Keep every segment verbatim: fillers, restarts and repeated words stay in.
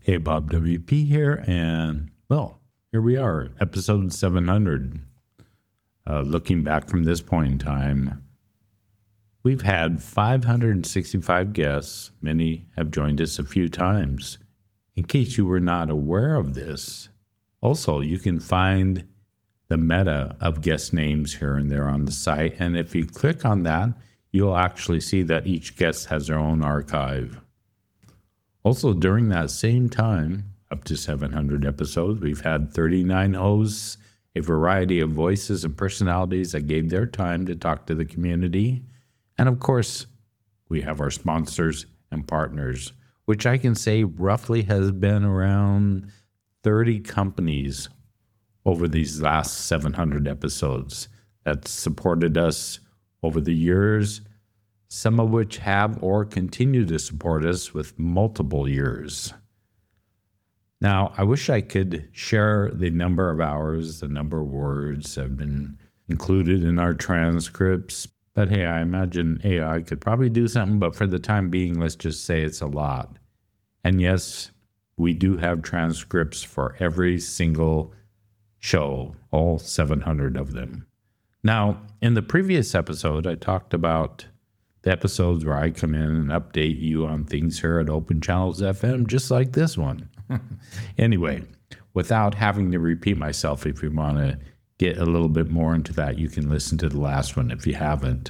Hey, Bob W P here, and well, here we are, episode seven hundred. Uh, looking back from this point in time, we've had five hundred sixty-five guests. Many have joined us a few times. In case you were not aware of this, also, you can find the meta of guest names here and there on the site, and if you click on that, you'll actually see that each guest has their own archive. Also, during that same time, up to seven hundred episodes, we've had thirty-nine hosts, a variety of voices and personalities that gave their time to talk to the community. And of course, we have our sponsors and partners, which I can say roughly has been around thirty companies over these last seven hundred episodes that supported us over the years, some of which have or continue to support us with multiple years. Now, I wish I could share the number of hours, the number of words that have been included in our transcripts, but hey, I imagine A I could probably do something, but for the time being, let's just say it's a lot. And yes, we do have transcripts for every single show, all seven hundred of them. Now, in the previous episode, I talked about the episodes where I come in and update you on things here at Open Channels F M, just like this one. Anyway, without having to repeat myself, if you want to get a little bit more into that, you can listen to the last one if you haven't.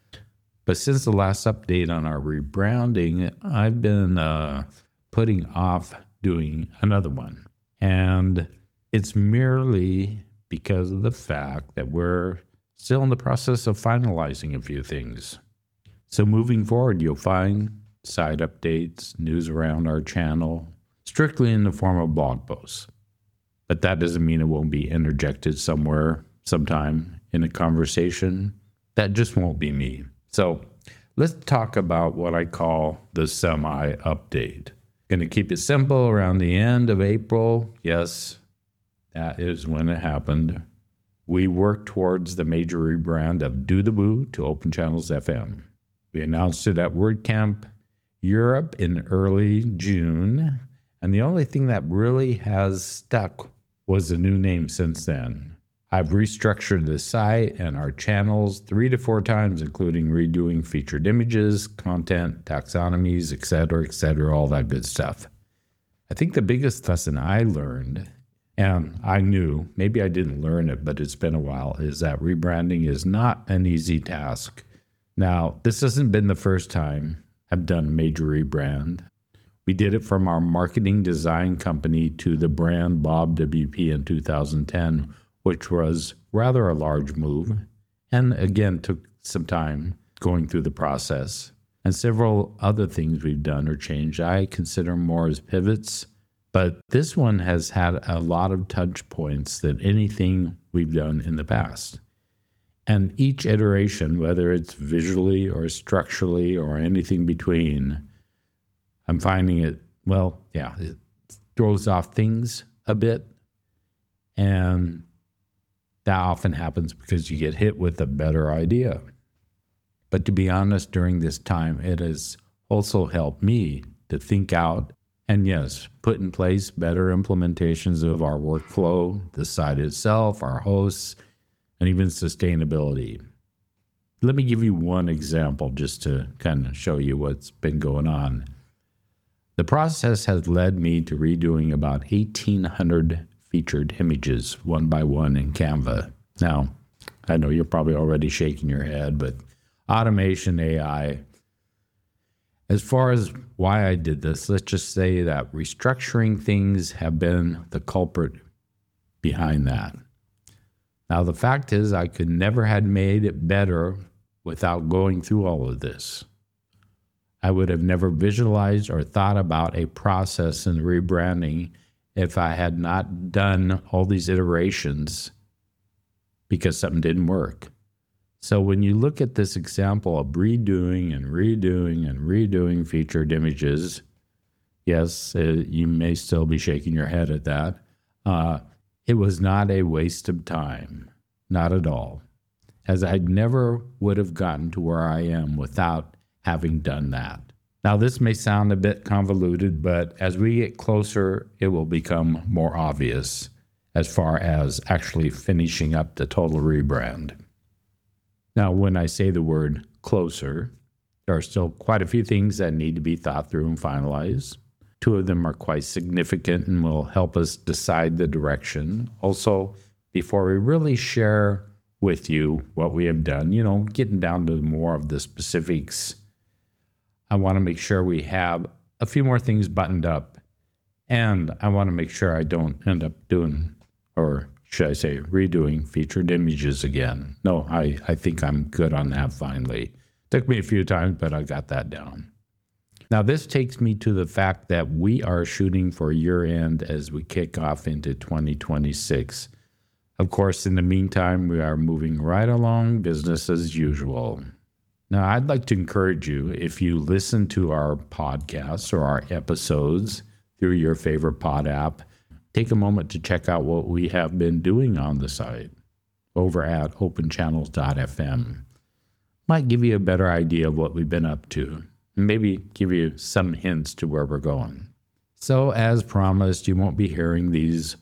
But since the last update on our rebranding, I've been uh, putting off doing another one. And it's merely because of the fact that we're still in the process of finalizing a few things. So moving forward, you'll find side updates, news around our channel, strictly in the form of blog posts. But that doesn't mean it won't be interjected somewhere, sometime in a conversation. That just won't be me. So let's talk about what I call the semi-update. Going to keep it simple around the end of April. Yes, that is when it happened. We worked towards the major rebrand of Do the Boo to Open Channels F M. We announced it at WordCamp Europe in early June, and the only thing that really has stuck was the new name since then. I've restructured the site and our channels three to four times, including redoing featured images, content, taxonomies, et cetera, et cetera, all that good stuff. I think the biggest lesson I learned, and I knew, maybe I didn't learn it, but it's been a while, is that rebranding is not an easy task. Now, this hasn't been the first time I've done a major rebrand. We did it from our marketing design company to the brand Bob W P in two thousand ten, which was rather a large move, and again took some time going through the process. And several other things we've done or changed I consider more as pivots, but this one has had a lot of touch points than anything we've done in the past. And each iteration, whether it's visually or structurally or anything between, I'm finding it, well, yeah, it throws off things a bit. And that often happens because you get hit with a better idea. But to be honest, during this time, it has also helped me to think out and, yes, put in place better implementations of our workflow, the site itself, our hosts, and even sustainability. Let me give you one example just to kind of show you what's been going on. The process has led me to redoing about eighteen hundred featured images one by one in Canva. Now, I know you're probably already shaking your head, but automation, A I. As far as why I did this, let's just say that restructuring things have been the culprit behind that. Now, the fact is, I could never have made it better without going through all of this. I would have never visualized or thought about a process in rebranding if I had not done all these iterations because something didn't work. So when you look at this example of redoing and redoing and redoing featured images, yes, uh, you may still be shaking your head at that. Uh, It was not a waste of time, not at all, as I never would have gotten to where I am without having done that. Now, this may sound a bit convoluted, but as we get closer, it will become more obvious as far as actually finishing up the total rebrand. Now, when I say the word closer, there are still quite a few things that need to be thought through and finalized. Two of them are quite significant and will help us decide the direction. Also, before we really share with you what we have done, you know, getting down to more of the specifics, I want to make sure we have a few more things buttoned up. And I want to make sure I don't end up doing, or should I say, redoing featured images again. No, I, I think I'm good on that finally. Took me a few times, but I got that down. Now, this takes me to the fact that we are shooting for year-end as we kick off into twenty twenty-six. Of course, in the meantime, we are moving right along business as usual. Now, I'd like to encourage you, if you listen to our podcasts or our episodes through your favorite pod app, take a moment to check out what we have been doing on the site over at open channels dot f m. Might give you a better idea of what we've been up to, and maybe give you some hints to where we're going. So, as promised, you won't be hearing these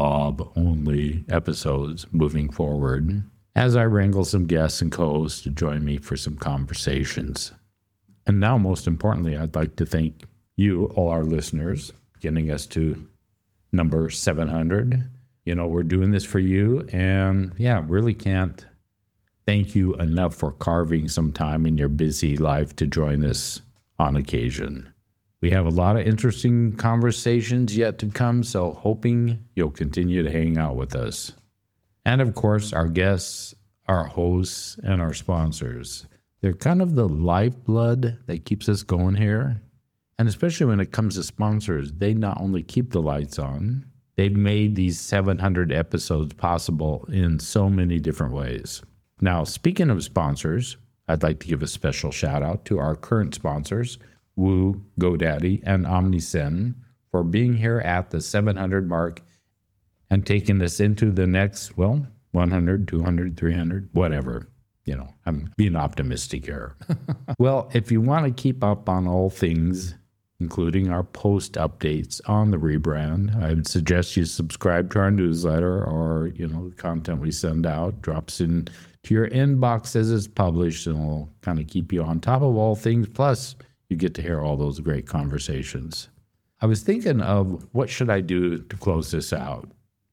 Bob-only episodes moving forward, as I wrangle some guests and co-hosts to join me for some conversations. And now, most importantly, I'd like to thank you, all our listeners, getting us to number seven hundred. You know, we're doing this for you, and yeah, really can't thank you enough for carving some time in your busy life to join us on occasion. We have a lot of interesting conversations yet to come, so hoping you'll continue to hang out with us. And of course, our guests, our hosts, and our sponsors. They're kind of the lifeblood that keeps us going here. And especially when it comes to sponsors, they not only keep the lights on, they've made these seven hundred episodes possible in so many different ways. Now, speaking of sponsors, I'd like to give a special shout out to our current sponsors, Woo, GoDaddy, and OmniSend, for being here at the seven hundred mark and taking us into the next, well, one hundred, two hundred, three hundred, whatever. You know, I'm being optimistic here. Well, if you want to keep up on all things, including our post updates on the rebrand, I would suggest you subscribe to our newsletter, or, you know, the content we send out drops in to your inbox as it's published, and will kind of keep you on top of all things. Plus, you get to hear all those great conversations. I was thinking of what should I do to close this out?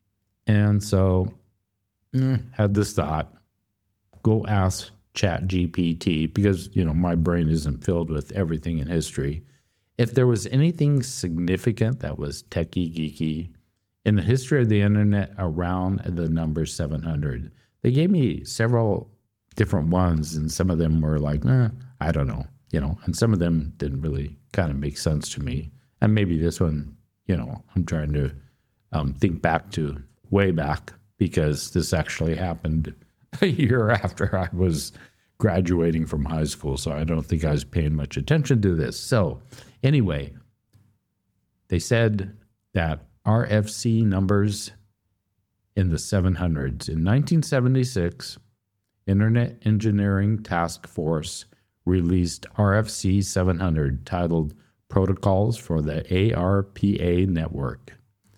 And so eh, had this thought, go ask ChatGPT, because, you know, my brain isn't filled with everything in history. If there was anything significant that was techie geeky in the history of the internet around the number seven hundred, they gave me several different ones, and some of them were like, eh, I don't know, you know, and some of them didn't really kind of make sense to me. And maybe this one, you know, I'm trying to um, think back to way back, because this actually happened a year after I was graduating from high school. So I don't think I was paying much attention to this. So anyway, they said that R F C numbers in the seven hundreds. In nineteen seventy-six, Internet Engineering Task Force released R F C seven hundred, titled Protocols for the A R P A Network.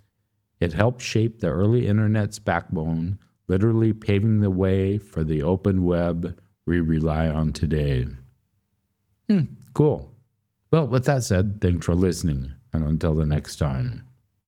It helped shape the early Internet's backbone, literally paving the way for the open web we rely on today. Hmm, cool. Well, with that said, thanks for listening, and until the next time.